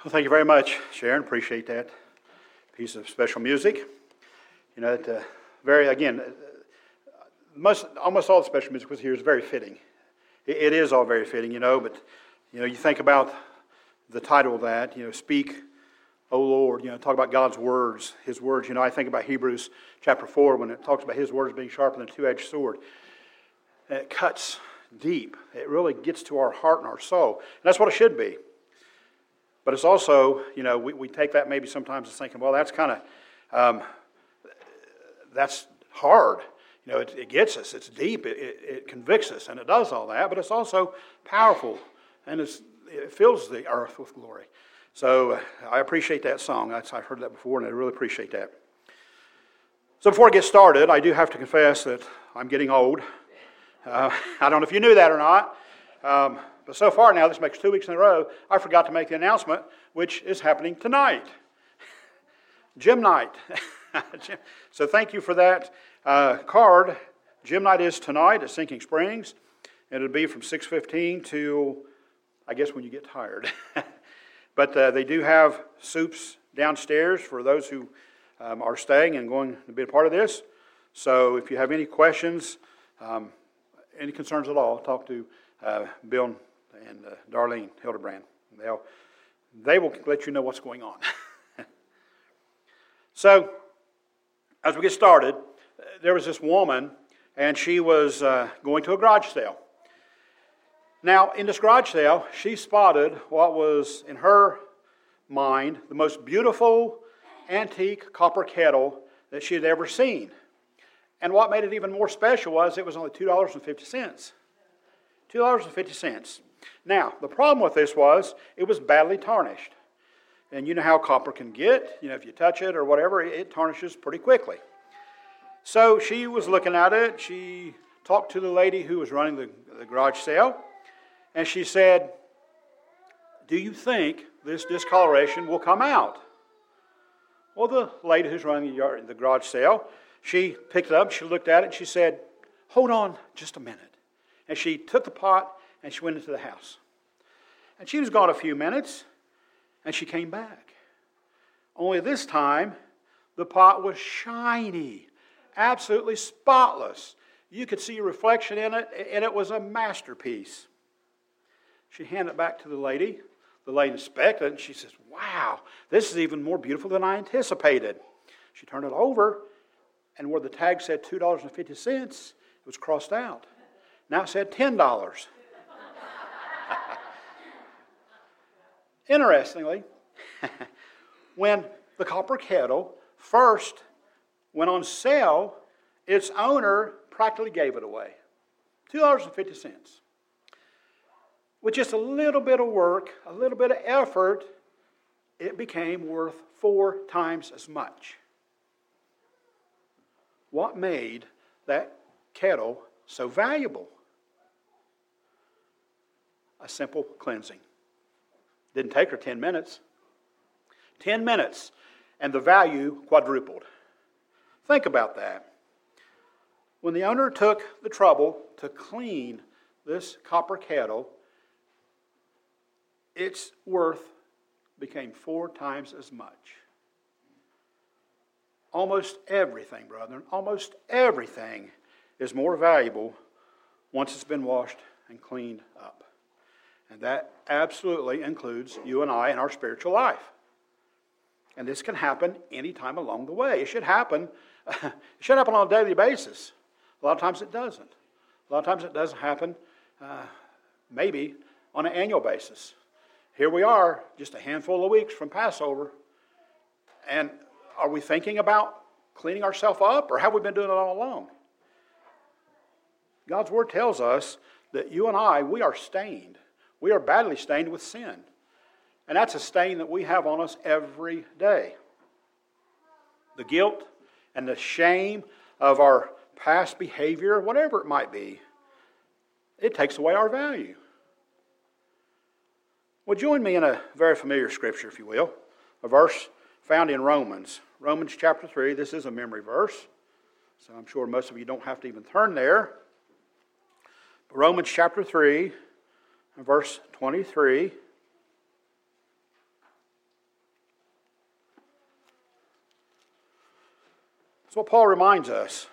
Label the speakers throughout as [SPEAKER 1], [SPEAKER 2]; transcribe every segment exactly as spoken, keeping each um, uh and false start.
[SPEAKER 1] Well, thank you very much, Sharon. Appreciate that piece of special music. You know, it, uh, very again, uh, most almost all the special music was here is very fitting. It, it is all very fitting, you know. But you know, you think about the title of that. You know, speak, O Lord. You know, talk about God's words, His words. You know, I think about Hebrews chapter four when it talks about His words being sharper than a two-edged sword. And it cuts deep. It really gets to our heart and our soul, and that's what it should be. But it's also, you know, we, we take that maybe sometimes as thinking, well, that's kind of, um, that's hard. You know, it, it gets us, it's deep, it, it, it convicts us, and it does all that, but it's also powerful, and it's, it fills the earth with glory. So uh, I appreciate that song. That's, I've heard that before, and I really appreciate that. So before I get started, I do have to confess that I'm getting old. Uh, I don't know if you knew that or not. Um, But so far now, this makes two weeks in a row, I forgot to make the announcement, which is happening tonight. Gym night. So thank you for that uh, card. Gym night is tonight at Sinking Springs. And it'll be from six fifteen to, I guess, when you get tired. But uh, they do have soups downstairs for those who um, are staying and going to be a part of this. So if you have any questions, um, any concerns at all, talk to uh, Bill and uh, Darlene Hildebrand. They'll, they will let you know what's going on. So, as we get started, there was this woman, and she was uh, going to a garage sale. Now, in this garage sale, she spotted what was, in her mind, the most beautiful antique copper kettle that she had ever seen. And what made it even more special was it was only two dollars and fifty cents. two dollars and fifty cents. Now, the problem with this was it was badly tarnished. And you know how copper can get. You know, if you touch it or whatever, it tarnishes pretty quickly. So she was looking at it. She talked to the lady who was running the, the garage sale. And she said, do you think this discoloration will come out? Well, the lady who's running the, yard, the garage sale, she picked it up, she looked at it, and she said, hold on just a minute. And she took the pot and she went into the house. And she was gone a few minutes, and she came back. Only this time, the pot was shiny, absolutely spotless. You could see a reflection in it, and it was a masterpiece. She handed it back to the lady. The lady inspected it, and she says, wow, this is even more beautiful than I anticipated. She turned it over, and where the tag said two dollars and fifty cents, it was crossed out. Now it said ten dollars. Interestingly, when the copper kettle first went on sale, its owner practically gave it away. two dollars and fifty cents. With just a little bit of work, a little bit of effort, it became worth four times as much. What made that kettle so valuable? A simple cleansing. Didn't take her ten minutes. Ten minutes, and the value quadrupled. Think about that. When the owner took the trouble to clean this copper kettle, its worth became four times as much. Almost everything, brethren, almost everything is more valuable once it's been washed and cleaned up. And that absolutely includes you and I in our spiritual life. And this can happen anytime along the way. It should happen, it should happen on a daily basis. A lot of times it doesn't. A lot of times it doesn't happen uh, maybe on an annual basis. Here we are, just a handful of weeks from Passover. And are we thinking about cleaning ourselves up, or have we been doing it all along? God's Word tells us that you and I, we are stained. We are badly stained with sin. And that's a stain that we have on us every day. The guilt and the shame of our past behavior, whatever it might be, it takes away our value. Well, join me in a very familiar scripture, if you will, a verse found in Romans. Romans chapter three, this is a memory verse, so I'm sure most of you don't have to even turn there. But Romans chapter three, verse twenty-three. That's what Paul reminds us.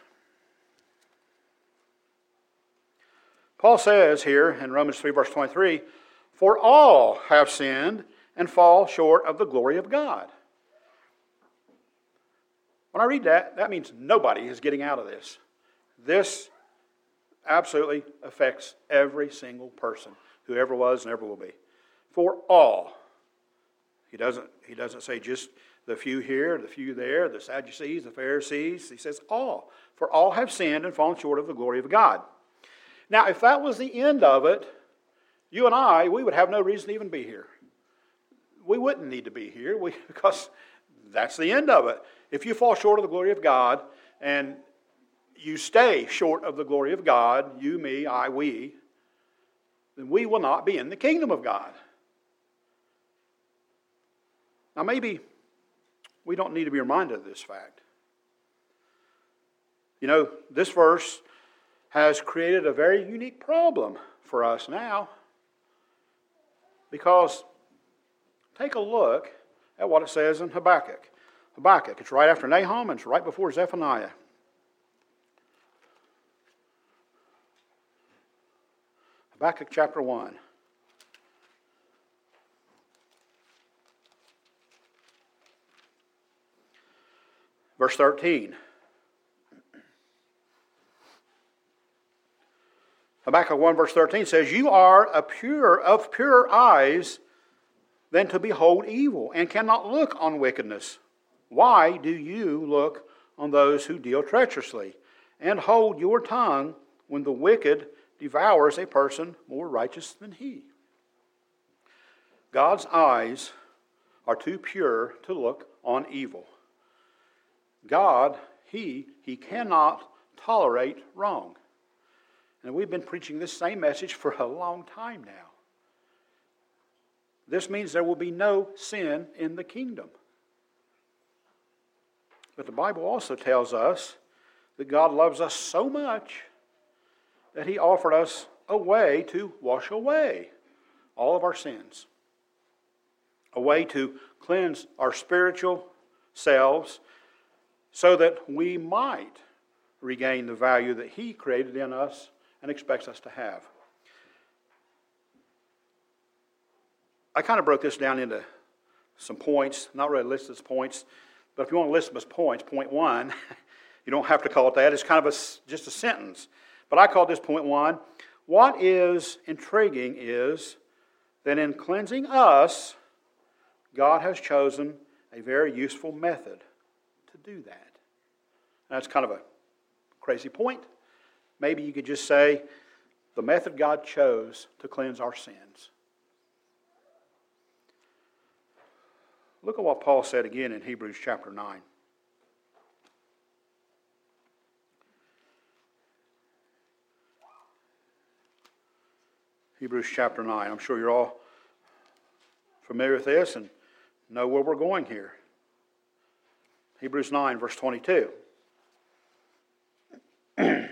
[SPEAKER 1] Paul says here in Romans three, verse twenty-three, "For all have sinned and fall short of the glory of God." When I read that, that means nobody is getting out of this. This absolutely affects every single person who ever was and ever will be. For all. He doesn't, he doesn't say just the few here, the few there, the Sadducees, the Pharisees. He says all. For all have sinned and fallen short of the glory of God. Now, if that was the end of it, you and I, we would have no reason to even be here. We wouldn't need to be here we, because that's the end of it. If you fall short of the glory of God and you stay short of the glory of God, you, me, I, we, then we will not be in the kingdom of God. Now, maybe we don't need to be reminded of this fact. You know, this verse has created a very unique problem for us now. Because take a look at what it says in Habakkuk. Habakkuk, it's right after Nahum and it's right before Zephaniah. Habakkuk chapter one. Verse thirteen. Habakkuk one verse thirteen says, "You are a pure of purer eyes than to behold evil, and cannot look on wickedness. Why do you look on those who deal treacherously, and hold your tongue when the wicked devours a person more righteous than he?" God's eyes are too pure to look on evil. God, He, He cannot tolerate wrong. And we've been preaching this same message for a long time now. This means there will be no sin in the kingdom. But the Bible also tells us that God loves us so much that He offered us a way to wash away all of our sins. A way to cleanse our spiritual selves so that we might regain the value that He created in us and expects us to have. I kind of broke this down into some points, not really listed as points, but if you want to list them as points, point one, you don't have to call it that. It's kind of a, just a sentence. But I call this point one. What is intriguing is that in cleansing us, God has chosen a very useful method to do that. That's kind of a crazy point. Maybe you could just say the method God chose to cleanse our sins. Look at what Paul said again in Hebrews chapter nine. Hebrews chapter nine. I'm sure you're all familiar with this and know where we're going here. Hebrews nine, verse twenty-two. It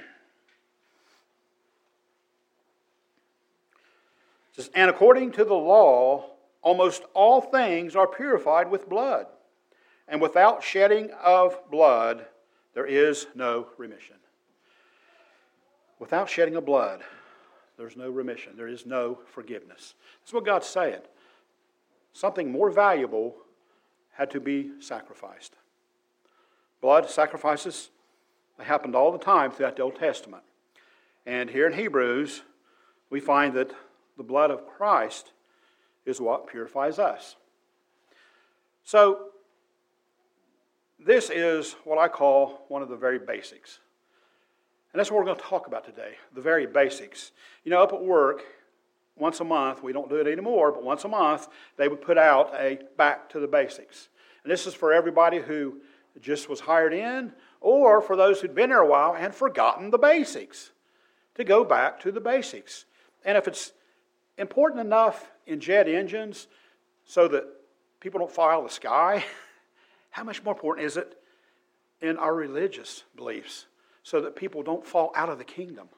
[SPEAKER 1] says, "And according to the law, almost all things are purified with blood, and without shedding of blood, there is no remission." Without shedding of blood, there's no remission. There is no forgiveness. That's what God's saying. Something more valuable had to be sacrificed. Blood sacrifices, they happened all the time throughout the Old Testament. And here in Hebrews, we find that the blood of Christ is what purifies us. So, this is what I call one of the very basics. And that's what we're going to talk about today, the very basics. You know, up at work, once a month, we don't do it anymore, but once a month, they would put out a Back to the Basics. And this is for everybody who just was hired in, or for those who'd been there a while and forgotten the basics, to go back to the basics. And if it's important enough in jet engines so that people don't fly out of the sky, how much more important is it in our religious beliefs so that people don't fall out of the kingdom?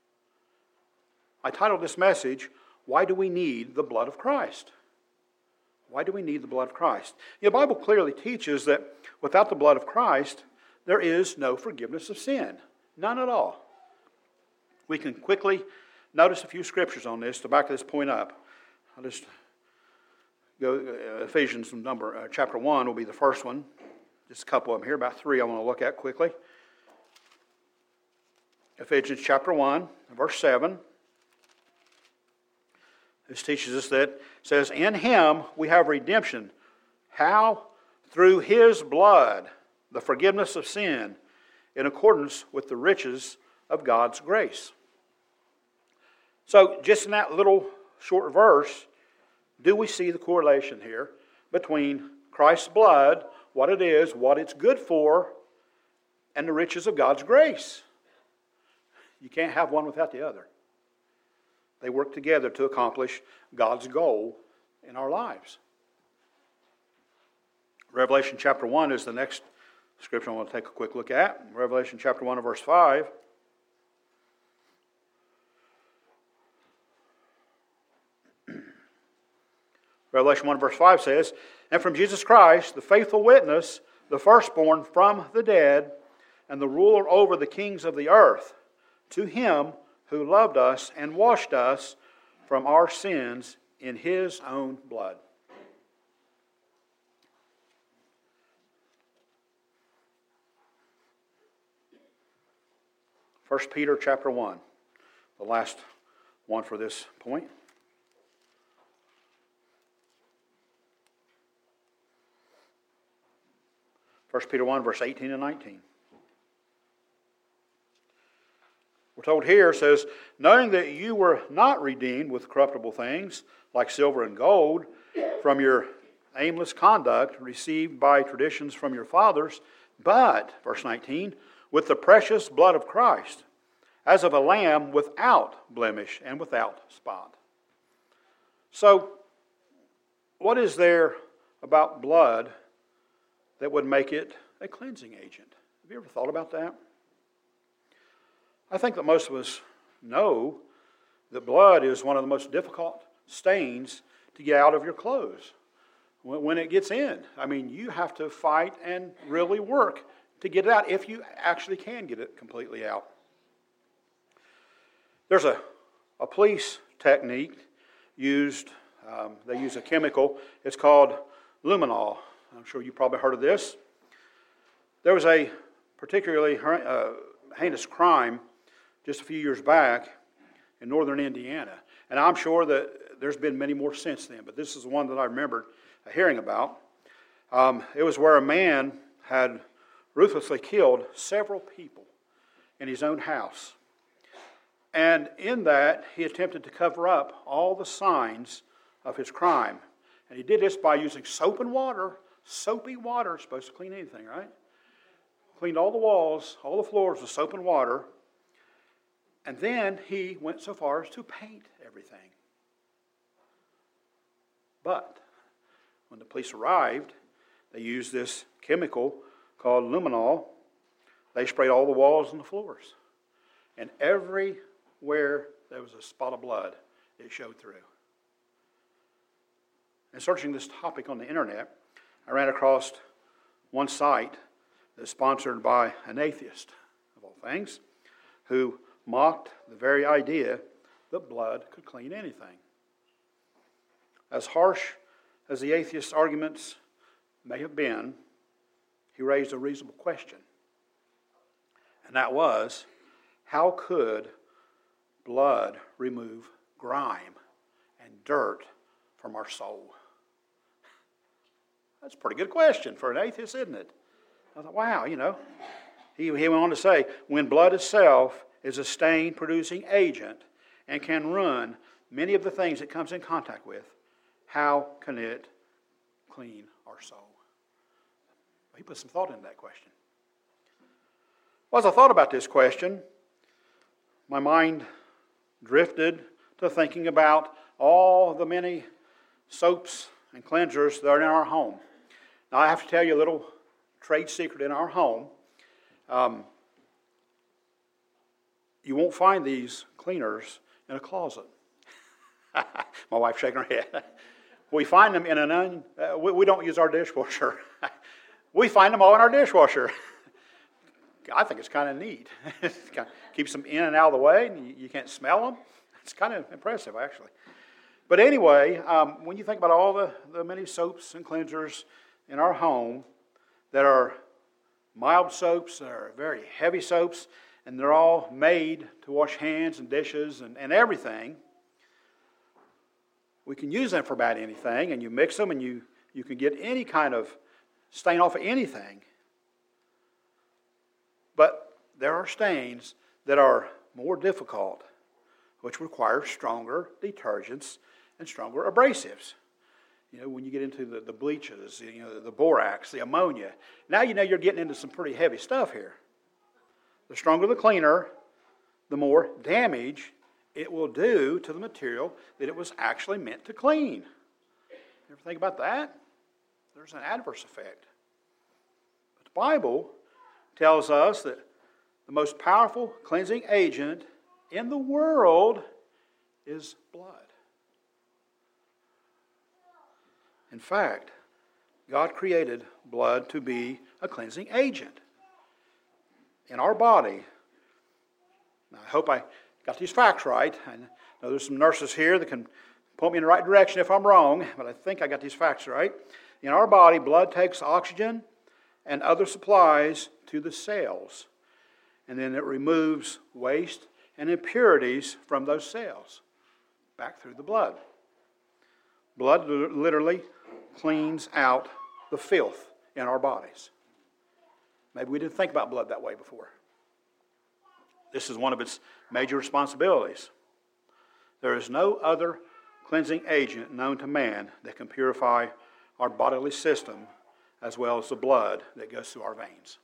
[SPEAKER 1] I titled this message, "Why Do We Need the Blood of Christ?" Why do we need the blood of Christ? The Bible clearly teaches that without the blood of Christ, there is no forgiveness of sin. None at all. We can quickly notice a few scriptures on this to back this point up. I'll just go, uh, Ephesians number, uh, chapter one will be the first one. Just a couple of them here, about three I want to look at quickly. Ephesians chapter one, verse seven. This teaches us that, it says, in Him we have redemption. How? Through His blood, the forgiveness of sin, in accordance with the riches of God's grace. So, just in that little short verse, do we see the correlation here between Christ's blood, what it is, what it's good for, and the riches of God's grace? You can't have one without the other. They work together to accomplish God's goal in our lives. Revelation chapter one is the next scripture I want to take a quick look at. Revelation chapter one and verse five. Revelation one verse five says, and from Jesus Christ, the faithful witness, the firstborn from the dead, and the ruler over the kings of the earth, to Him who loved us and washed us from our sins in His own blood. First Peter chapter one, the last one for this point. First Peter one, verse eighteen and nineteen. We're told here, it says, knowing that you were not redeemed with corruptible things, like silver and gold, from your aimless conduct received by traditions from your fathers, but, verse nineteen, with the precious blood of Christ, as of a lamb without blemish and without spot. So, what is there about blood that would make it a cleansing agent? Have you ever thought about that? I think that most of us know that blood is one of the most difficult stains to get out of your clothes when it gets in. I mean, you have to fight and really work to get it out, if you actually can get it completely out. There's a, a police technique used, um, they use a chemical, it's called luminol. I'm sure you've probably heard of this. There was a particularly uh, heinous crime just a few years back in northern Indiana. And I'm sure that there's been many more since then, but this is the one that I remembered hearing about. Um, it was where a man had ruthlessly killed several people in his own house. And in that, he attempted to cover up all the signs of his crime. And he did this by using soap and water. Soapy water is supposed to clean anything, right? Cleaned all the walls, all the floors with soap and water. And then he went so far as to paint everything. But when the police arrived, they used this chemical called luminol. They sprayed all the walls and the floors. And everywhere there was a spot of blood, it showed through. And searching this topic on the internet, I ran across one site that's sponsored by an atheist, of all things, who mocked the very idea that blood could clean anything. As harsh as the atheist's arguments may have been, he raised a reasonable question. And that was, how could blood remove grime and dirt from our soul? That's a pretty good question for an atheist, isn't it? I thought, wow, you know. He, he went on to say, when blood itself is a stain-producing agent and can ruin many of the things it comes in contact with, how can it clean our soul? He put some thought into that question. Well, as I thought about this question, my mind drifted to thinking about all the many soaps and cleansers that are in our home. Now, I have to tell you a little trade secret in our home. Um, you won't find these cleaners in a closet. My wife's shaking her head. We find them in an un... Uh, we, we don't use our dishwasher. We find them all in our dishwasher. I think it's kind of neat. It kind of keeps them in and out of the way, and you, you can't smell them. It's kind of impressive, actually. But anyway, um, when you think about all the, the many soaps and cleansers in our home that are mild soaps, that are very heavy soaps, and they're all made to wash hands and dishes and, and everything, we can use them for about anything, and you mix them and you, you can get any kind of stain off of anything. But there are stains that are more difficult, which require stronger detergents and stronger abrasives. You know, when you get into the, the bleaches, you know, the borax, the ammonia, now you know you're getting into some pretty heavy stuff here. The stronger the cleaner, the more damage it will do to the material that it was actually meant to clean. You ever think about that? There's an adverse effect. But the Bible tells us that the most powerful cleansing agent in the world is blood. In fact, God created blood to be a cleansing agent in our body. Now, I hope I got these facts right. I know there's some nurses here that can point me in the right direction if I'm wrong, but I think I got these facts right. In our body, blood takes oxygen and other supplies to the cells, and then it removes waste and impurities from those cells back through the blood. Blood literally cleans out the filth in our bodies. Maybe we didn't think about blood that way before. This is one of its major responsibilities. There is no other cleansing agent known to man that can purify our bodily system as well as the blood that goes through our veins.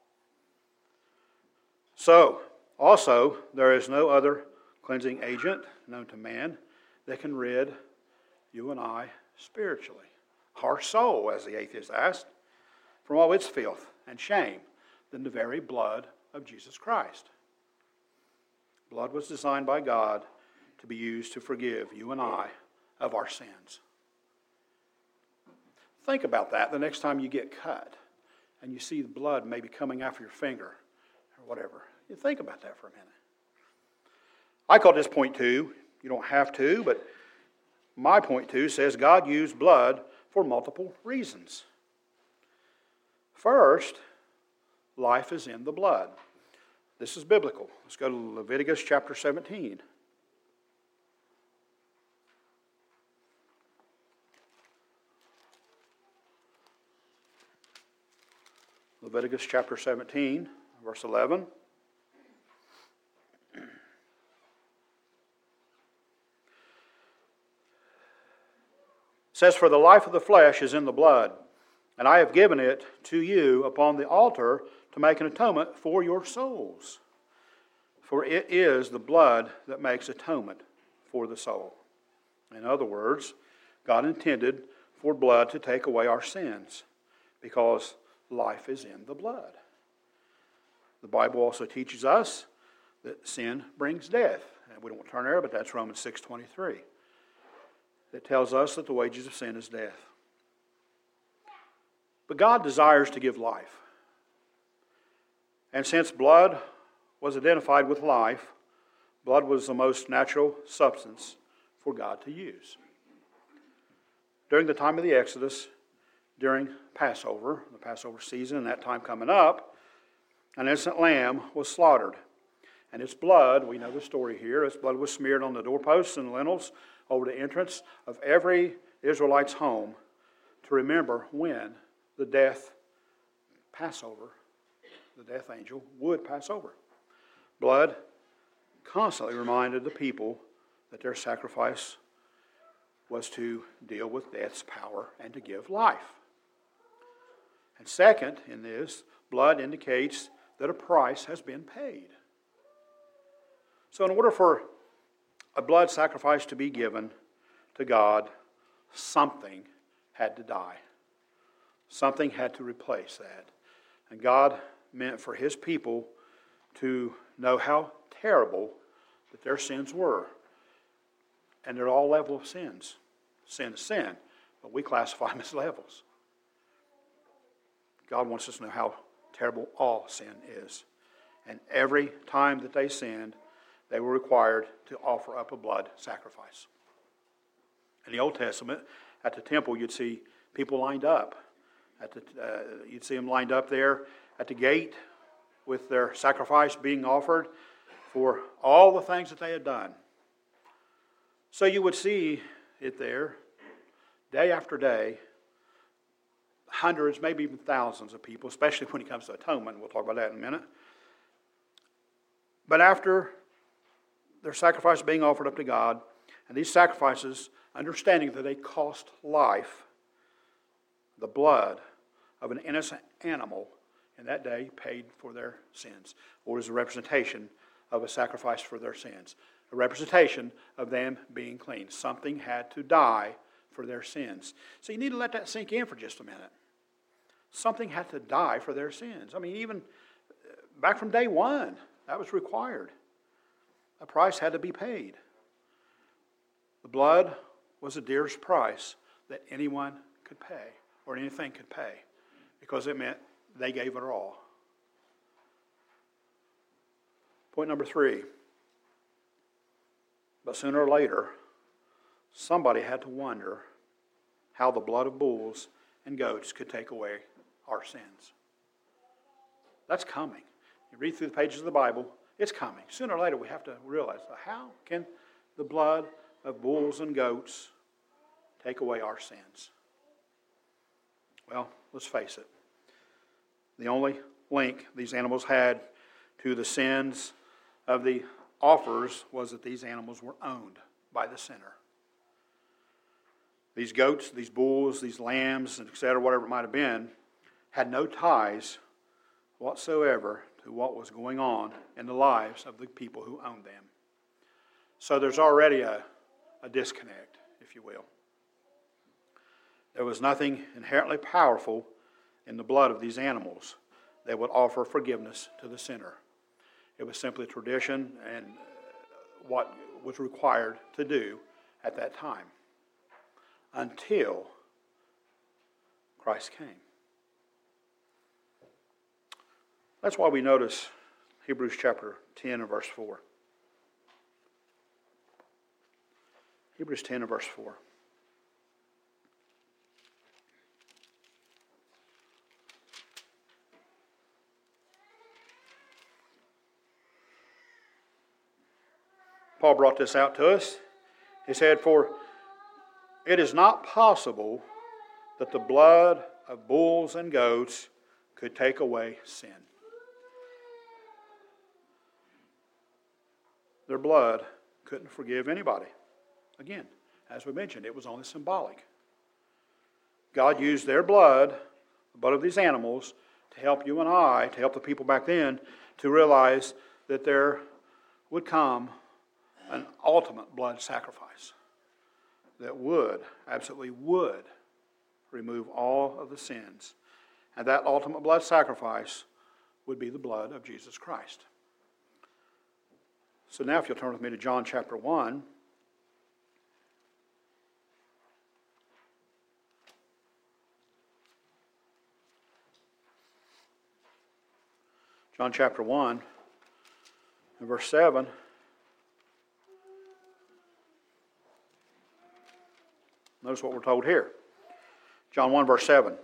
[SPEAKER 1] So, also, there is no other cleansing agent known to man that can rid you and I spiritually, our soul, as the atheist asked, from all its filth and shame than the very blood of Jesus Christ. Blood was designed by God to be used to forgive you and I of our sins. Think about that the next time you get cut and you see the blood maybe coming after your finger or whatever. You think about that for a minute. I call this point two. You don't have to, but my point two says God used blood for multiple reasons. First, life is in the blood. This is biblical. Let's go to Leviticus chapter seventeen. Leviticus chapter seventeen, verse eleven. It says, "For the life of the flesh is in the blood, and I have given it to you upon the altar to make an atonement for your souls. For it is the blood that makes atonement for the soul." In other words, God intended for blood to take away our sins because life is in the blood. The Bible also teaches us that sin brings death. And we don't turn there, but that's Romans six twenty-three. That tells us that the wages of sin is death. But God desires to give life. And since blood was identified with life, blood was the most natural substance for God to use. During the time of the Exodus, during Passover, the Passover season, and that time coming up, an innocent lamb was slaughtered. And its blood, we know the story here, its blood was smeared on the doorposts and lintels over the entrance of every Israelite's home to remember when the death Passover, the death angel, would pass over. Blood constantly reminded the people that their sacrifice was to deal with death's power and to give life. And second, in this, blood indicates that a price has been paid. So in order for a blood sacrifice to be given to God, something had to die. Something had to replace that. And God meant for His people to know how terrible that their sins were. And they're all level of sins. Sin is sin, but we classify them as levels. God wants us to know how terrible all sin is. And every time that they sinned, they were required to offer up a blood sacrifice. In the Old Testament, at the temple, you'd see people lined up. At the, uh, you'd see them lined up there at the gate with their sacrifice being offered for all the things that they had done. So you would see it there day after day, hundreds, maybe even thousands of people, especially when it comes to atonement. We'll talk about that in a minute. But after their sacrifice being offered up to God, and these sacrifices, understanding that they cost life, the blood of an innocent animal in that day paid for their sins, or is a representation of a sacrifice for their sins, a representation of them being clean. Something had to die for their sins. So you need to let that sink in for just a minute. Something had to die for their sins. I mean, even back from day one, that was required. A price had to be paid. The blood was the dearest price that anyone could pay, or anything could pay, because it meant they gave it all. Point number three. But sooner or later, somebody had to wonder how the blood of bulls and goats could take away our sins. That's coming. You read through the pages of the Bible, it's coming. Sooner or later, we have to realize, how can the blood of bulls and goats take away our sins? Well, let's face it. The only link these animals had to the sins of the offers was that these animals were owned by the sinner. These goats, these bulls, these lambs, et cetera, whatever it might have been, had no ties whatsoever to what was going on in the lives of the people who owned them. So there's already a, a disconnect, if you will. There was nothing inherently powerful in the blood of these animals that would offer forgiveness to the sinner. It was simply tradition and what was required to do at that time, until Christ came. That's why we notice Hebrews chapter ten and verse four. Hebrews ten and verse four. Paul brought this out to us. He said, "For it is not possible that the blood of bulls and goats could take away sin." Their blood couldn't forgive anybody. Again, as we mentioned, it was only symbolic. God used their blood, the blood of these animals, to help you and I, to help the people back then, to realize that there would come an ultimate blood sacrifice that would, absolutely would, remove all of the sins. And that ultimate blood sacrifice would be the blood of Jesus Christ. So now if you'll turn with me to John chapter one. John chapter one and verse seven. Notice what we're told here. John one verse seven.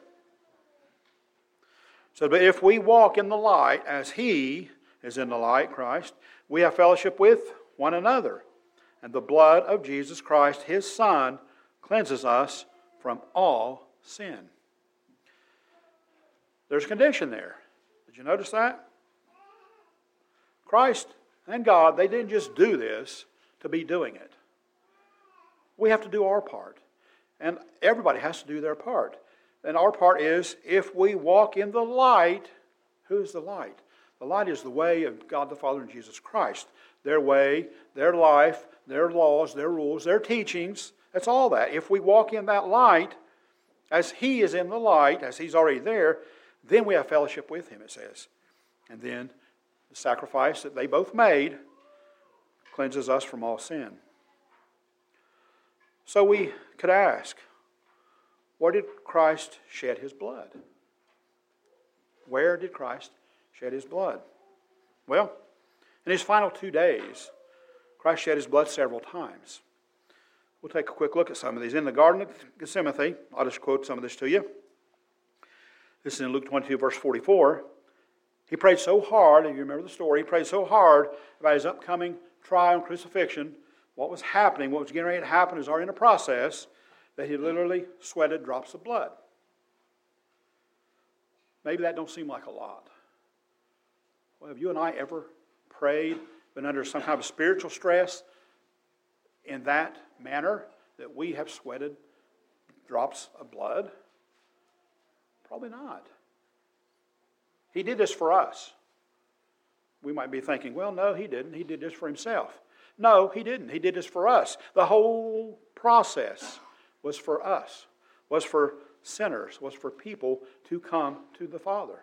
[SPEAKER 1] So, but if we walk in the light as He is in the light, Christ, we have fellowship with one another. And the blood of Jesus Christ, His Son, cleanses us from all sin. There's a condition there. Did you notice that? Christ and God, they didn't just do this to be doing it. We have to do our part. And everybody has to do their part. And our part is, if we walk in the light, who's the light? The light is the way of God the Father and Jesus Christ. Their way, their life, their laws, their rules, their teachings. That's all that. If we walk in that light, as He is in the light, as He's already there, then we have fellowship with Him, it says. And then the sacrifice that they both made cleanses us from all sin. So we could ask, where did Christ shed His blood? Where did Christ shed his blood? Well, in his final two days, Christ shed his blood several times. We'll take a quick look at some of these. In the Garden of Gethsemane, I'll just quote some of this to you. This is in Luke twenty-two, verse forty-four. He prayed so hard, if you remember the story, he prayed so hard about his upcoming trial and crucifixion, what was happening, what was getting ready to happen is already in a process, that he literally sweated drops of blood. Maybe that don't seem like a lot. Well, have you and I ever prayed, been under some kind of spiritual stress in that manner that we have sweated drops of blood? Probably not. He did this for us. We might be thinking, well, no, he didn't. He did this for himself. No, he didn't. He did this for us. The whole process was for us, was for sinners, was for people to come to the Father.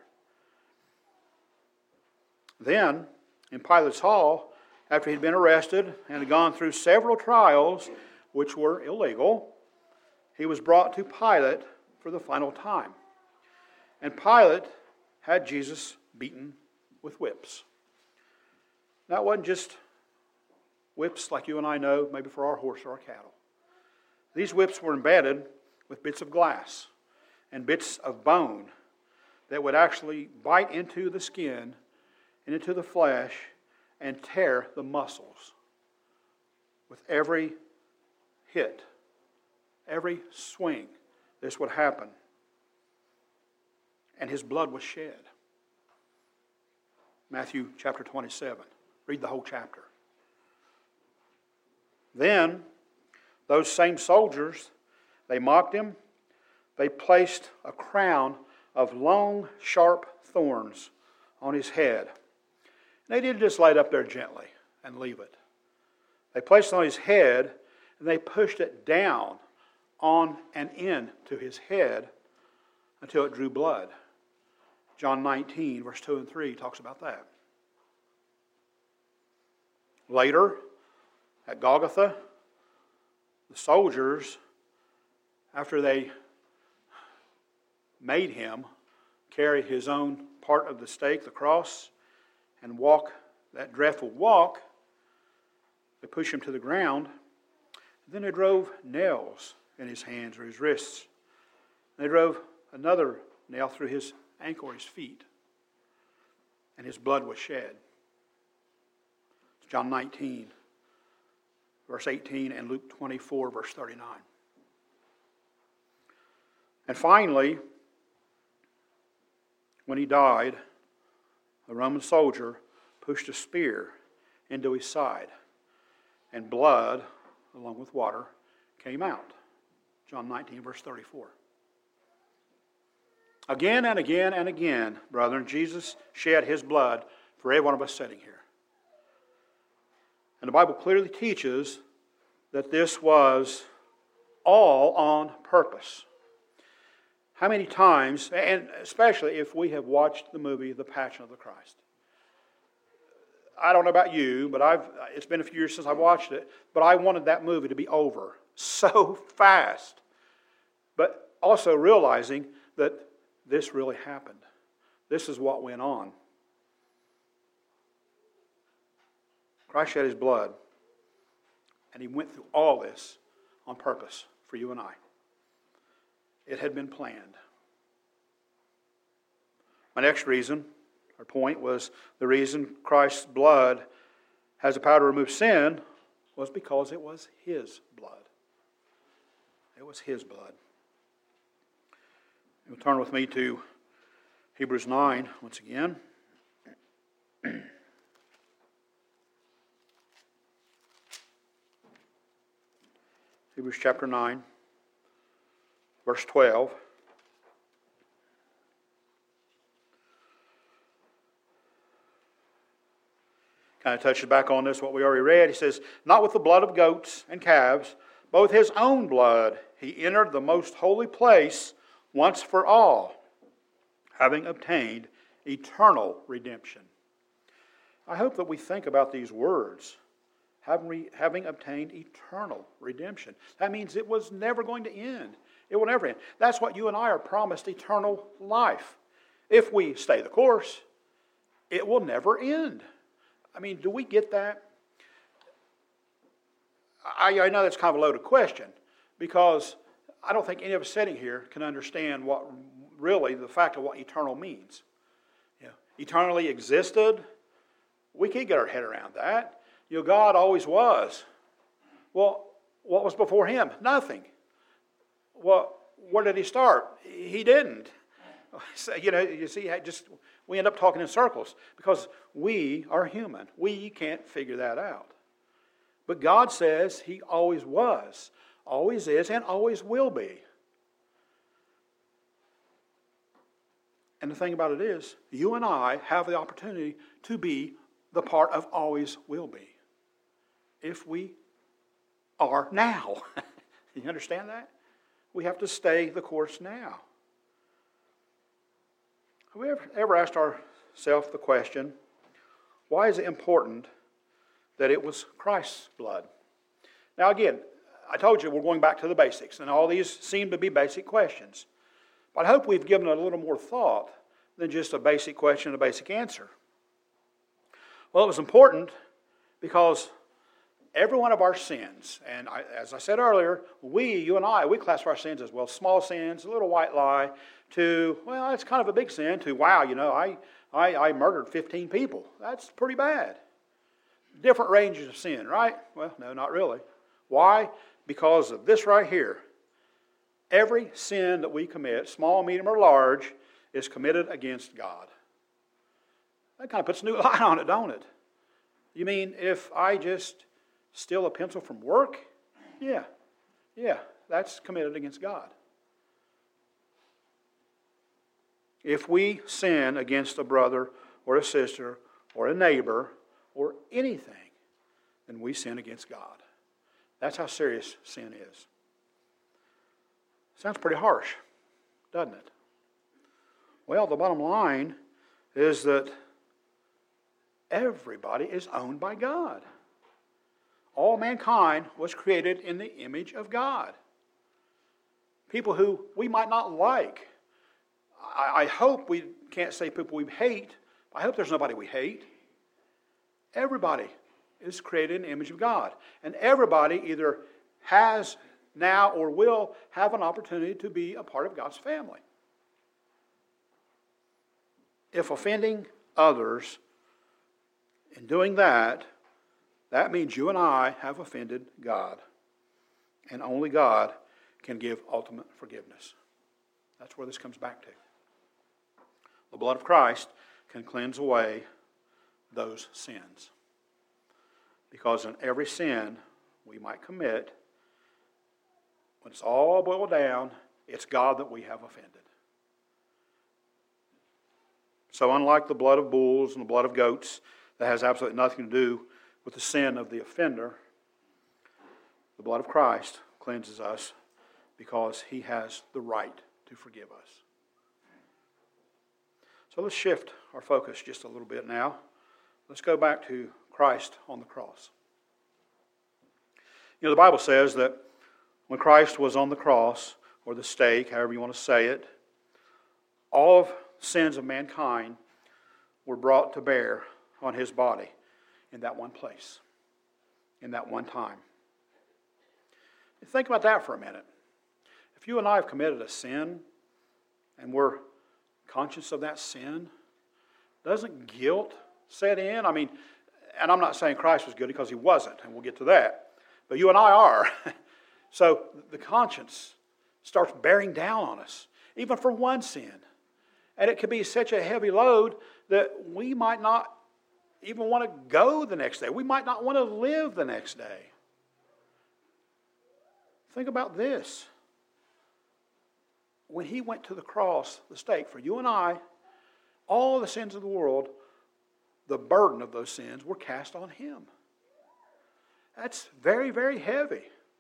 [SPEAKER 1] Then, in Pilate's hall, after he'd been arrested and had gone through several trials, which were illegal, he was brought to Pilate for the final time. And Pilate had Jesus beaten with whips. That wasn't just whips like you and I know, maybe for our horse or our cattle. These whips were embedded with bits of glass and bits of bone that would actually bite into the skin and into the flesh and tear the muscles. With every hit, every swing, this would happen. And his blood was shed. Matthew chapter twenty-seven. Read the whole chapter. Then, those same soldiers, they mocked him. They placed a crown of long, sharp thorns on his head. They didn't just lay it up there gently and leave it. They placed it on his head, and they pushed it down on and in to his head until it drew blood. John nineteen, verse two and three talks about that. Later, at Golgotha, the soldiers, after they made him carry his own part of the stake, the cross, and walk that dreadful walk, they pushed him to the ground. Then they drove nails in his hands or his wrists. They drove another nail through his ankle or his feet. And his blood was shed. It's John nineteen, verse eighteen, and Luke twenty-four, verse thirty-nine. And finally, when he died, a Roman soldier pushed a spear into his side, and blood, along with water, came out. John nineteen, verse thirty-four. Again and again and again, brethren, Jesus shed his blood for every one of us sitting here. And the Bible clearly teaches that this was all on purpose. How many times, and especially if we have watched the movie The Passion of the Christ. I don't know about you, but I've it's been a few years since I watched it, but I wanted that movie to be over so fast. But also realizing that this really happened. This is what went on. Christ shed his blood, and he went through all this on purpose for you and I. It had been planned. My next reason, or point, was the reason Christ's blood has the power to remove sin was because it was his blood. It was his blood. You'll turn with me to Hebrews nine once again. Hebrews chapter nine, verse twelve. Kind of touches back on this, what we already read. He says, not with the blood of goats and calves, but with his own blood he entered the most holy place once for all, having obtained eternal redemption. I hope that we think about these words, having, re, having obtained eternal redemption. That means it was never going to end. It will never end. That's what you and I are promised, eternal life. If we stay the course, it will never end. I mean, do we get that? I, I know that's kind of a loaded question, because I don't think any of us sitting here can understand what really the fact of what eternal means. You know, eternally existed, we can't get our head around that. You know, God always was. Well, what was before him? Nothing. Well, where did he start? He didn't. So, you know, you see, just we end up talking in circles because we are human. We can't figure that out. But God says he always was, always is, and always will be. And the thing about it is, you and I have the opportunity to be the part of always will be. If we are now. You understand that? We have to stay the course now. Have we ever, ever asked ourselves the question, why is it important that it was Christ's blood? Now again, I told you we're going back to the basics, and all these seem to be basic questions. But I hope we've given it a little more thought than just a basic question and a basic answer. Well, it was important because every one of our sins, and I, as I said earlier, we, you and I, we classify our sins as, well, small sins, a little white lie, to, well, it's kind of a big sin, to, wow, you know, I, I, I murdered fifteen people. That's pretty bad. Different ranges of sin, right? Well, no, not really. Why? Because of this right here. Every sin that we commit, small, medium, or large, is committed against God. That kind of puts a new light on it, don't it? You mean if I just steal a pencil from work? Yeah, yeah, that's committed against God. If we sin against a brother or a sister or a neighbor or anything, then we sin against God. That's how serious sin is. Sounds pretty harsh, doesn't it? Well, the bottom line is that everybody is owned by God. All mankind was created in the image of God. People who we might not like. I, I hope we can't say people we hate. I hope there's nobody we hate. Everybody is created in the image of God. And everybody either has now or will have an opportunity to be a part of God's family. If offending others, in doing that, that means you and I have offended God. And only God can give ultimate forgiveness. That's where this comes back to. The blood of Christ can cleanse away those sins. Because in every sin we might commit, when it's all boiled down, it's God that we have offended. So unlike the blood of bulls and the blood of goats, that has absolutely nothing to do with the sin of the offender, the blood of Christ cleanses us because he has the right to forgive us. So let's shift our focus just a little bit now. Let's go back to Christ on the cross. You know, the Bible says that when Christ was on the cross, or the stake, however you want to say it, all of sins of mankind were brought to bear on his body in that one place, in that one time. Think about that for a minute. If you and I have committed a sin, and we're conscious of that sin, doesn't guilt set in? I mean, and I'm not saying Christ was guilty because he wasn't, and we'll get to that. But you and I are. So the conscience starts bearing down on us, even for one sin. And it could be such a heavy load that we might not even want to go the next day. We might not want to live the next day. Think about this. When he went to the cross, the stake, for you and I, all the sins of the world, the burden of those sins were cast on him. That's very, very heavy.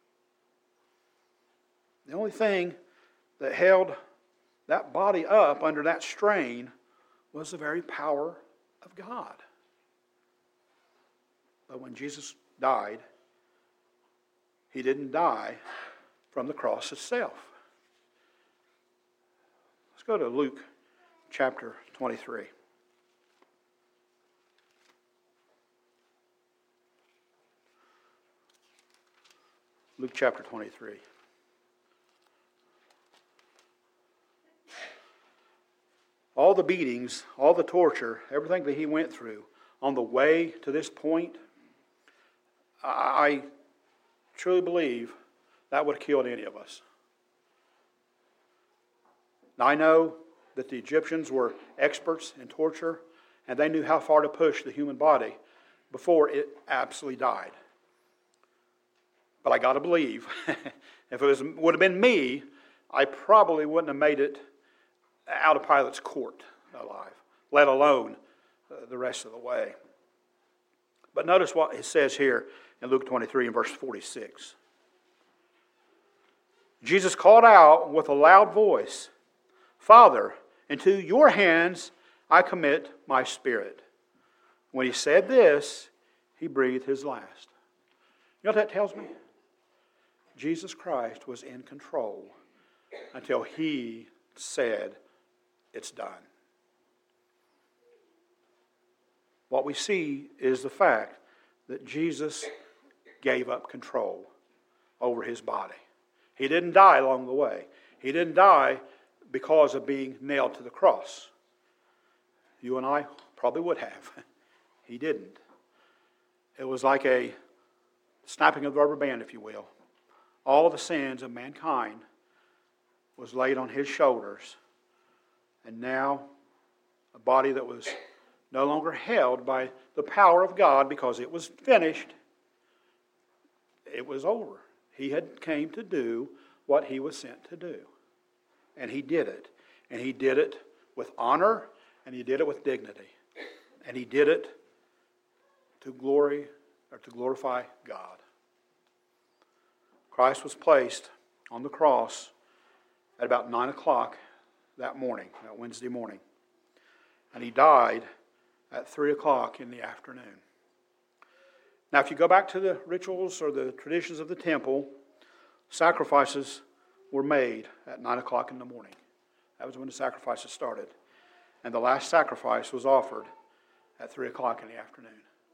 [SPEAKER 1] The only thing that held that body up under that strain was the very power of God. But when Jesus died, he didn't die from the cross itself. Let's go to Luke chapter twenty-three. Luke chapter twenty-three. All the beatings, all the torture, everything that he went through on the way to this point, I truly believe that would have killed any of us. Now, I know that the Egyptians were experts in torture, and they knew how far to push the human body before it absolutely died. But I got to believe, if it was, would have been me, I probably wouldn't have made it out of Pilate's court alive, let alone uh, the rest of the way. But notice what it says here in Luke twenty-three and verse forty-six. Jesus called out with a loud voice, "Father, into your hands I commit my spirit." When he said this, he breathed his last. You know what that tells me? Jesus Christ was in control until he said, "It's done." What we see is the fact that Jesus gave up control over his body. He didn't die along the way. He didn't die because of being nailed to the cross. You and I probably would have. He didn't. It was like a snapping of the rubber band, if you will. All the sins of mankind was laid on his shoulders. And now, a body that was no longer held by the power of God because it was finished, it was over. He had came to do what he was sent to do. And he did it. And he did it with honor, and he did it with dignity. And he did it to glory or to glorify God. Christ was placed on the cross at about nine o'clock that morning, that Wednesday morning. And he died at three o'clock in the afternoon. Now, if you go back to the rituals or the traditions of the temple, sacrifices were made at nine o'clock in the morning. That was when the sacrifices started. And the last sacrifice was offered at three o'clock in the afternoon.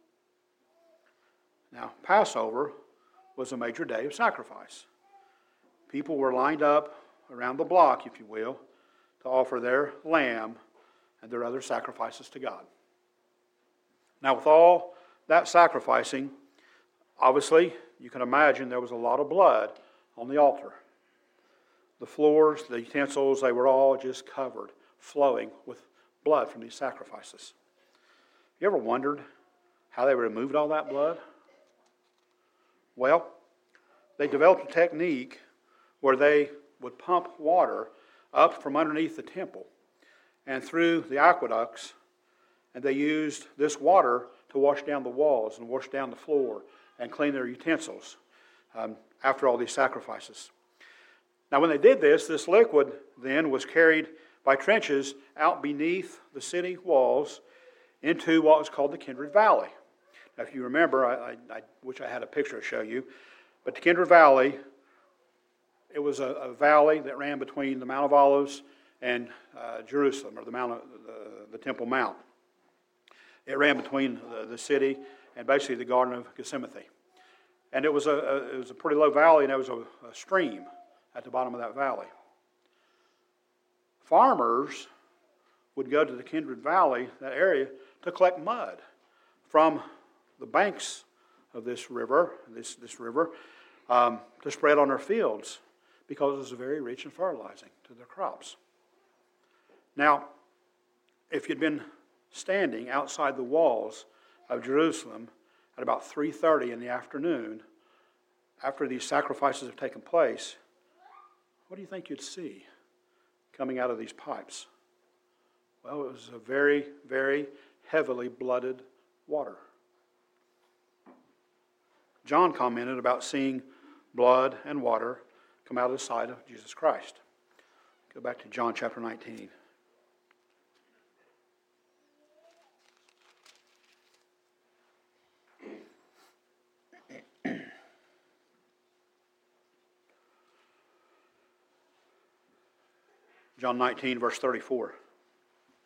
[SPEAKER 1] Now, Passover was a major day of sacrifice. People were lined up around the block, if you will, to offer their lamb and their other sacrifices to God. Now, with all that sacrificing, obviously, you can imagine there was a lot of blood on the altar. The floors, the utensils, they were all just covered, flowing with blood from these sacrifices. You ever wondered how they removed all that blood? Well, they developed a technique where they would pump water up from underneath the temple and through the aqueducts, and they used this water to wash down the walls and wash down the floor and clean their utensils um, after all these sacrifices. Now, when they did this, this liquid then was carried by trenches out beneath the city walls into what was called the Kindred Valley. Now, if you remember, I, I, I wish I had a picture to show you, but the Kindred Valley, it was a, a valley that ran between the Mount of Olives and uh, Jerusalem, or the Mount, of, the, the Temple Mount. It ran between the, the city and basically the Garden of Gethsemane. And it was a, a it was a pretty low valley, and there was a, a stream at the bottom of that valley. Farmers would go to the Kindred Valley, that area, to collect mud from the banks of this river, this, this river, um, to spread on their fields because it was very rich in fertilizing to their crops. Now, if you'd been standing outside the walls of Jerusalem at about three thirty in the afternoon, after these sacrifices have taken place, what do you think you'd see coming out of these pipes? Well, it was a very, very heavily blooded water. John commented about seeing blood and water come out of the side of Jesus Christ. Go back to John chapter nineteen. John nineteen, verse thirty-four.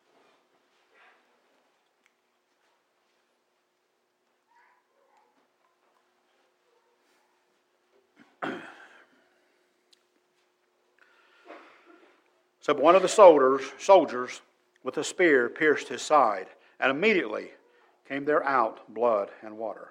[SPEAKER 1] So one of the soldiers, soldiers with a spear pierced his side, and immediately came there out blood and water.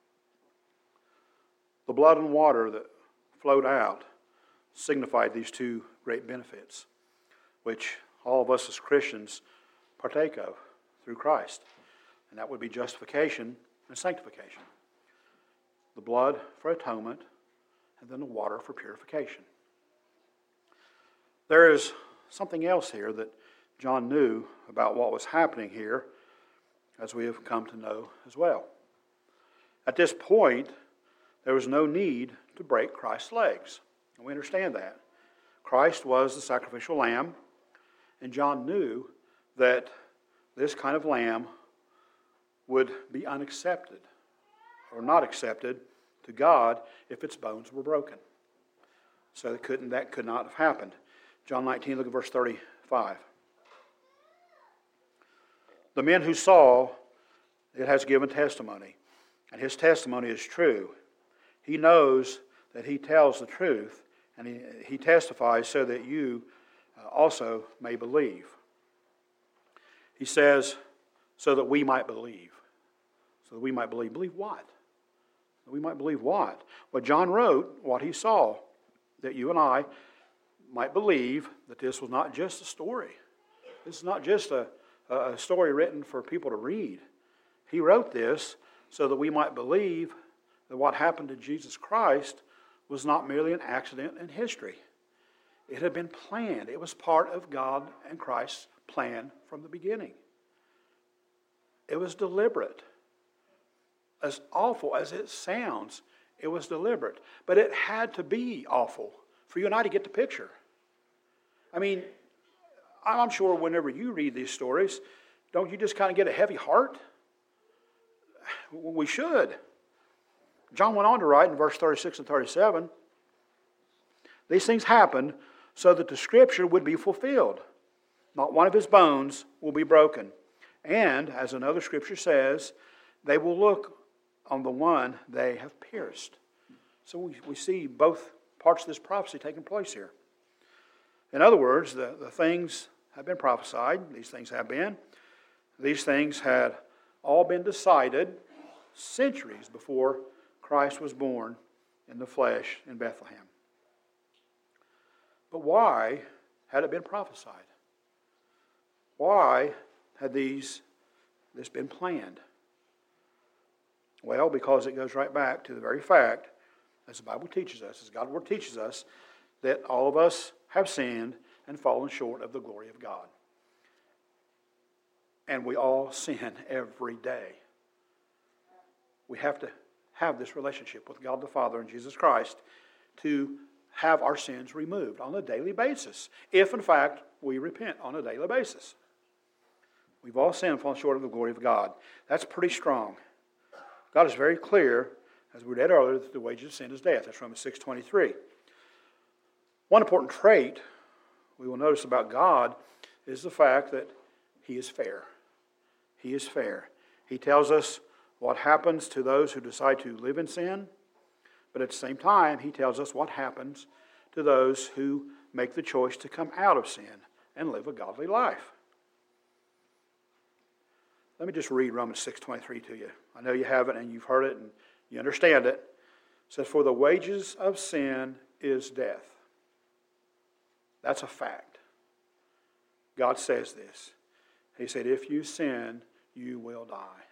[SPEAKER 1] The blood and water that flowed out signified these two great benefits, which all of us as Christians partake of through Christ. And that would be justification and sanctification. The blood for atonement, and then the water for purification. There is something else here that John knew about what was happening here, as we have come to know as well. At this point, there was no need to break Christ's legs. And we understand that. Christ was the sacrificial lamb, and John knew that this kind of lamb would be unaccepted or not accepted to God if its bones were broken. So that couldn't that could not have happened. John nineteen, look at verse thirty-five. The men who saw it has given testimony, and his testimony is true. He knows that he tells the truth, and he, he testifies so that you uh, also may believe. He says, so that we might believe. So that we might believe. Believe what? We might believe what? Well, John wrote what he saw, that you and I might believe that this was not just a story. This is not just a, a story written for people to read. He wrote this so that we might believe that what happened to Jesus Christ was not merely an accident in history. It had been planned. It was part of God and Christ's plan from the beginning. It was deliberate. As awful as it sounds, it was deliberate. But it had to be awful for you and I to get the picture. I mean, I'm sure whenever you read these stories, don't you just kind of get a heavy heart? We should. John went on to write in verse thirty-six and thirty-seven, these things happened so that the scripture would be fulfilled. Not one of his bones will be broken. And, as another scripture says, they will look on the one they have pierced. So we, we see both parts of this prophecy taking place here. In other words, the, the things have been prophesied. These things have been. These things had all been decided centuries before Christ was born in the flesh in Bethlehem. But why had it been prophesied? Why had these this been planned? Well, because it goes right back to the very fact, as the Bible teaches us, as God's Word teaches us, that all of us have sinned and fallen short of the glory of God. And we all sin every day. We have to have this relationship with God the Father and Jesus Christ to have our sins removed on a daily basis, if in fact we repent on a daily basis. We've all sinned and fallen short of the glory of God. That's pretty strong. God is very clear, as we read earlier, that the wages of sin is death. That's Romans six twenty-three. One important trait we will notice about God is the fact that He is fair. He is fair. He tells us what happens to those who decide to live in sin, but at the same time, He tells us what happens to those who make the choice to come out of sin and live a godly life. Let me just read Romans six twenty-three to you. I know you have it and you've heard it and you understand it. It says, for the wages of sin is death. That's a fact. God says this. He said, if you sin, you will die.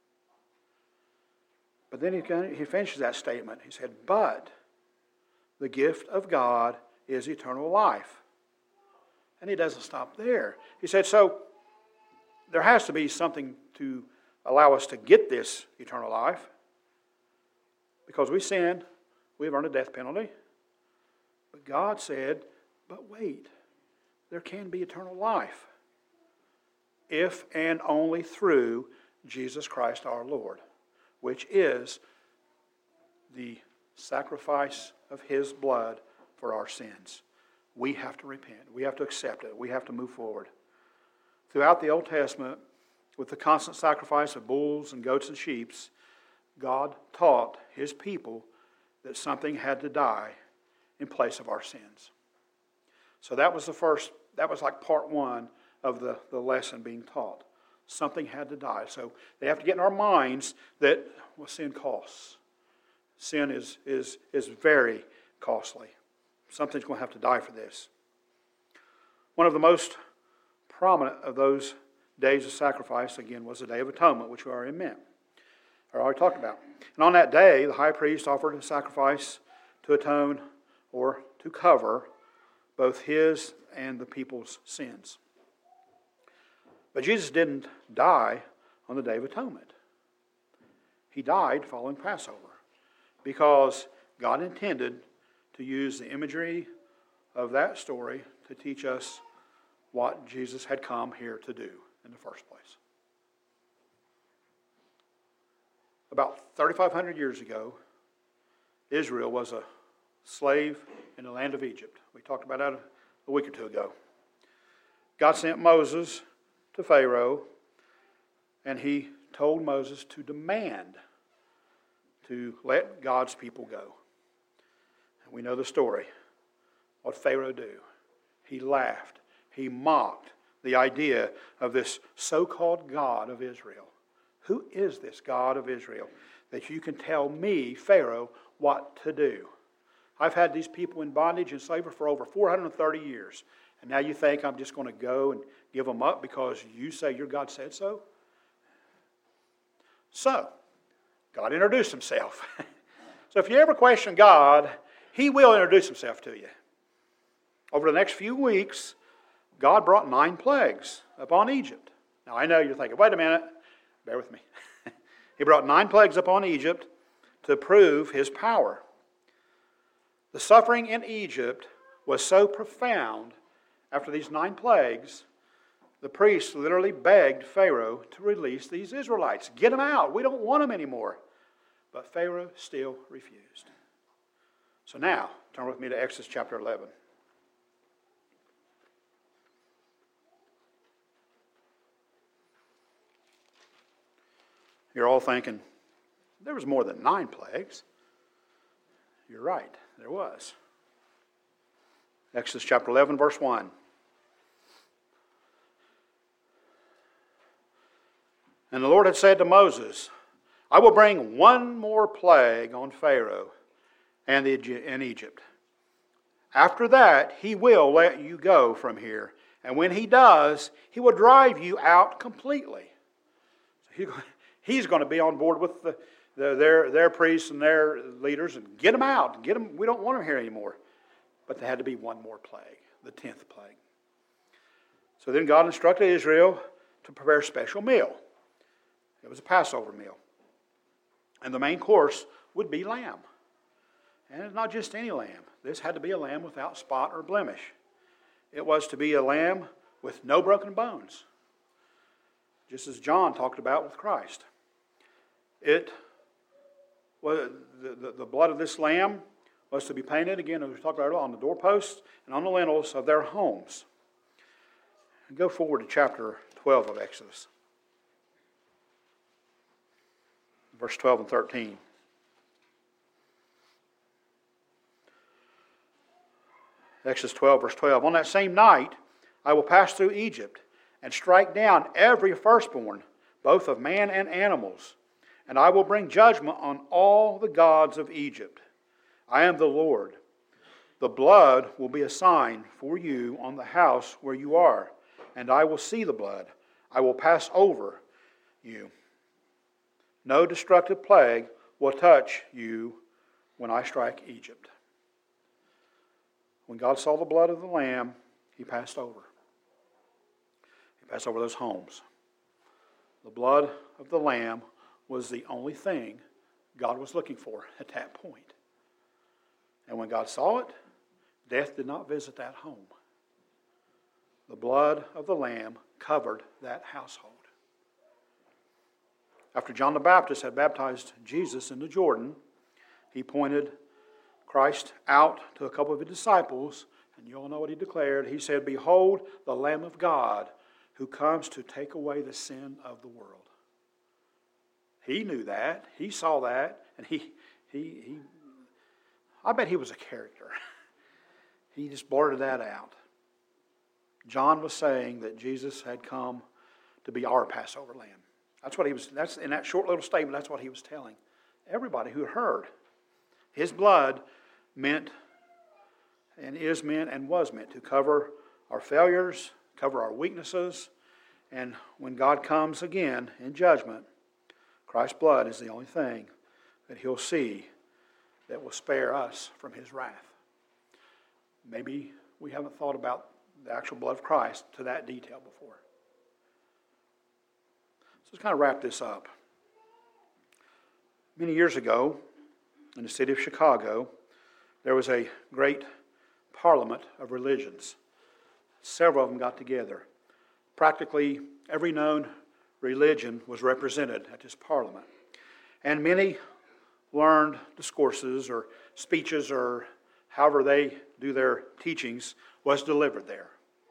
[SPEAKER 1] But then he, he finishes that statement. He said, but the gift of God is eternal life. And he doesn't stop there. He said, so there has to be something to allow us to get this eternal life. Because we sinned, we've earned a death penalty. But God said, but wait, there can be eternal life if and only through Jesus Christ our Lord, which is the sacrifice of His blood for our sins. We have to repent. We have to accept it. We have to move forward. Throughout the Old Testament, with the constant sacrifice of bulls and goats and sheep, God taught His people that something had to die in place of our sins. So that was the first that was like part one of the, the lesson being taught. Something had to die. So they have to get in our minds that well, sin costs. Sin is, is, is very costly. Something's going to have to die for this. One of the most prominent of those days of sacrifice, again, was the Day of Atonement, which we already meant, or already talked about. And on that day, the high priest offered a sacrifice to atone or to cover both his and the people's sins. But Jesus didn't die on the Day of Atonement. He died following Passover because God intended to use the imagery of that story to teach us what Jesus had come here to do in the first place. About thirty-five hundred years ago, Israel was a slave in the land of Egypt. We talked about that a week or two ago. God sent Moses to Pharaoh, and he told Moses to demand to let God's people go. And we know the story. What did Pharaoh do? He laughed. He mocked the idea of this so-called God of Israel. Who is this God of Israel that you can tell me, Pharaoh, what to do? I've had these people in bondage and slavery for over four hundred thirty years. And now you think I'm just going to go and give them up because you say your God said so? So, God introduced himself. So if you ever question God, he will introduce himself to you. Over the next few weeks, God brought nine plagues upon Egypt. Now I know you're thinking, wait a minute, bear with me. He brought nine plagues upon Egypt to prove his power. The suffering in Egypt was so profound after these nine plagues, the priests literally begged Pharaoh to release these Israelites. Get them out. We don't want them anymore. But Pharaoh still refused. So now, turn with me to Exodus chapter eleven. You're all thinking, there was more than nine plagues. You're right, there was. Exodus chapter eleven, verse one. And the Lord had said to Moses, I will bring one more plague on Pharaoh and Egypt. After that, he will let you go from here. And when he does, he will drive you out completely. He's going to be on board with the, the, their, their priests and their leaders and get them out. Get them, we don't want them here anymore. But there had to be one more plague, the tenth plague. So then God instructed Israel to prepare a special meal. It was a Passover meal. And the main course would be lamb. And it's not just any lamb. This had to be a lamb without spot or blemish. It was to be a lamb with no broken bones. Just as John talked about with Christ. It was, the, the, the blood of this lamb was to be painted, again, as we talked about earlier, on the doorposts and on the lintels of their homes. And go forward to chapter twelve of Exodus. Verse twelve and thirteen. Exodus twelve, verse twelve. On that same night, I will pass through Egypt and strike down every firstborn, both of man and animals. And I will bring judgment on all the gods of Egypt. I am the Lord. The blood will be a sign for you on the house where you are, and I will see the blood. I will pass over you. No destructive plague will touch you when I strike Egypt. When God saw the blood of the lamb, he passed over. He passed over those homes. The blood of the lamb was the only thing God was looking for at that point. And when God saw it, death did not visit that home. The blood of the lamb covered that household. After John the Baptist had baptized Jesus in the Jordan, he pointed Christ out to a couple of his disciples, and you all know what he declared. He said, "Behold, the Lamb of God who comes to take away the sin of the world." He knew that. He saw that, and he, he, he I bet he was a character. He just blurted that out. John was saying that Jesus had come to be our Passover lamb. That's what he was, that's in that short little statement, that's what he was telling everybody who heard. His blood meant, and is meant, and was meant to cover our failures, cover our weaknesses, and when God comes again in judgment, Christ's blood is the only thing that He'll see that will spare us from His wrath. Maybe we haven't thought about the actual blood of Christ to that detail before. So let's kind of wrap this up. Many years ago, in the city of Chicago, there was a great parliament of religions. Several of them got together. Practically every known religion was represented at this parliament. And many learned discourses or speeches or however they do their teachings was delivered there.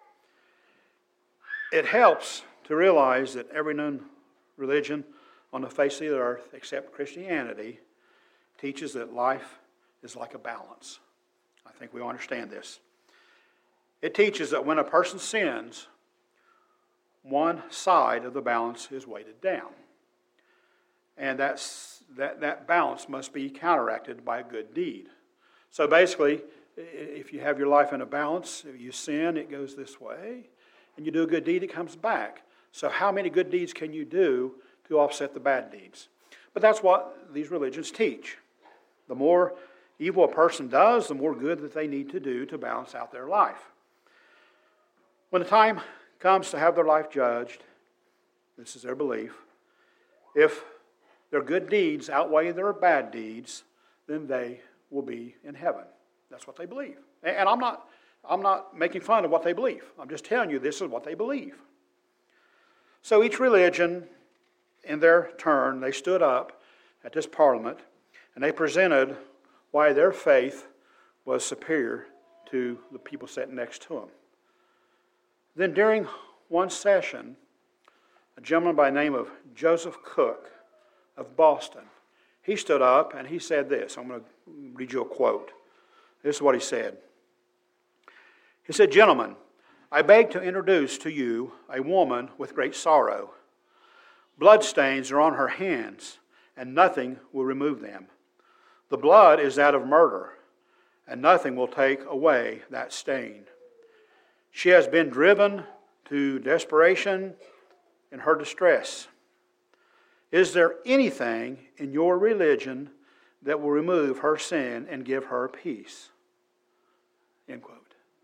[SPEAKER 1] It helps to realize that every known religion on the face of the earth, except Christianity, teaches that life is like a balance. I think we all understand this. It teaches that when a person sins, one side of the balance is weighted down. And that's, that, that balance must be counteracted by a good deed. So basically, if you have your life in a balance, if you sin, it goes this way. And you do a good deed, it comes back. So how many good deeds can you do to offset the bad deeds? But that's what these religions teach. The more evil a person does, the more good that they need to do to balance out their life. When the time comes to have their life judged, this is their belief, if their good deeds outweigh their bad deeds, then they will be in heaven. That's what they believe. And I'm not, I'm not making fun of what they believe. I'm just telling you this is what they believe. So each religion, in their turn, they stood up at this parliament and they presented why their faith was superior to the people sitting next to them. Then during one session, a gentleman by the name of Joseph Cook of Boston, he stood up and he said this. I'm going to read you a quote. This is what he said. He said, "Gentlemen, I beg to introduce to you a woman with great sorrow. Bloodstains are on her hands, and nothing will remove them. The blood is that of murder, and nothing will take away that stain. She has been driven to desperation in her distress. Is there anything in your religion that will remove her sin and give her peace?" End quote.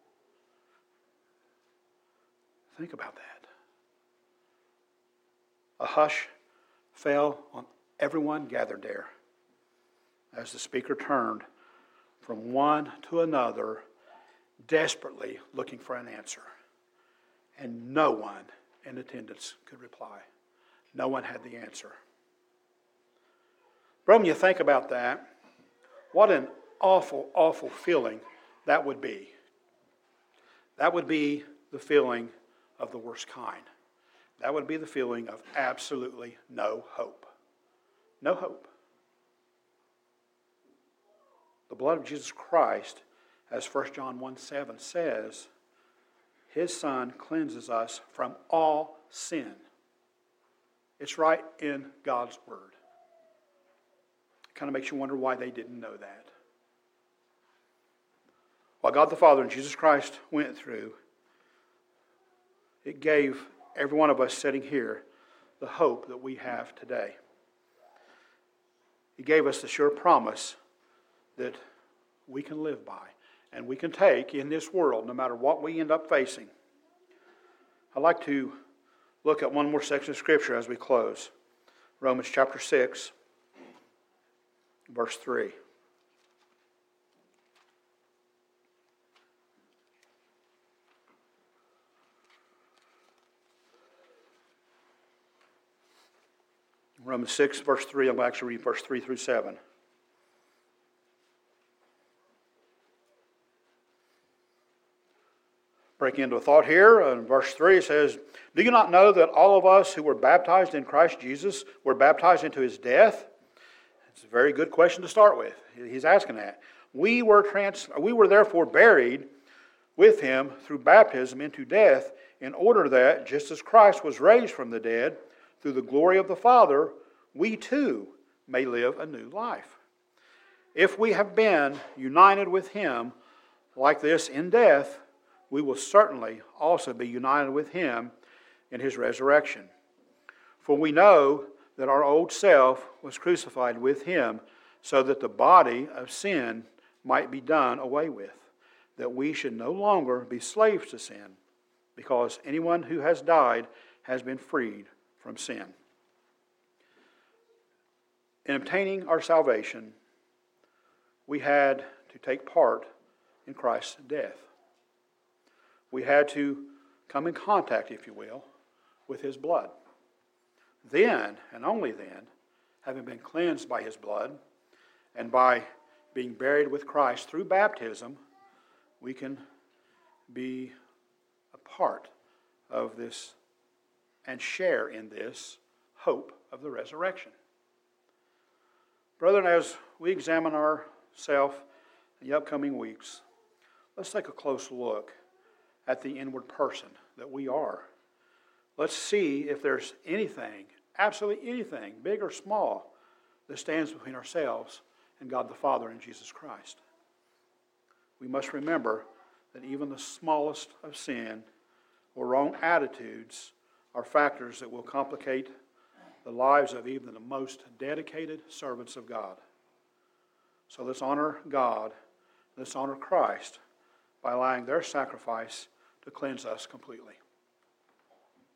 [SPEAKER 1] Think about that. A hush fell on everyone gathered there as the speaker turned from one to another, desperately looking for an answer. And no one in attendance could reply. No one had the answer. Bro, when you think about that, what an awful, awful feeling that would be. That would be the feeling of the worst kind. That would be the feeling of absolutely no hope. No hope. The blood of Jesus Christ, as First John one seven says, His Son cleanses us from all sin. It's right in God's Word. It kind of makes you wonder why they didn't know that. What God the Father and Jesus Christ went through, it gave every one of us sitting here the hope that we have today. He gave us the sure promise that we can live by and we can take in this world no matter what we end up facing. I'd like to look at one more section of Scripture as we close. Romans chapter six, verse three. Romans six, verse three, I'll actually read verse three through seven. Breaking into a thought here, in verse three it says, "Do you not know that all of us who were baptized in Christ Jesus were baptized into His death?" It's a very good question to start with. He's asking that. We were, trans- we were therefore buried with him through baptism into death, in order that, just as Christ was raised from the dead through the glory of the Father, we too may live a new life. If we have been united with him like this in death, we will certainly also be united with him in his resurrection. For we know that our old self was crucified with him, so that the body of sin might be done away with, that we should no longer be slaves to sin, because anyone who has died has been freed from sin. In obtaining our salvation, we had to take part in Christ's death. We had to come in contact, if you will, with his blood. Then, and only then, having been cleansed by his blood, and by being buried with Christ through baptism, we can be a part of this and share in this hope of the resurrection. Brethren, as we examine ourselves in the upcoming weeks, let's take a close look at the inward person that we are. Let's see if there's anything, absolutely anything, big or small, that stands between ourselves and God the Father and Jesus Christ. We must remember that even the smallest of sin or wrong attitudes are factors that will complicate the lives of even the most dedicated servants of God. So let's honor God, let's honor Christ by allowing their sacrifice to cleanse us completely.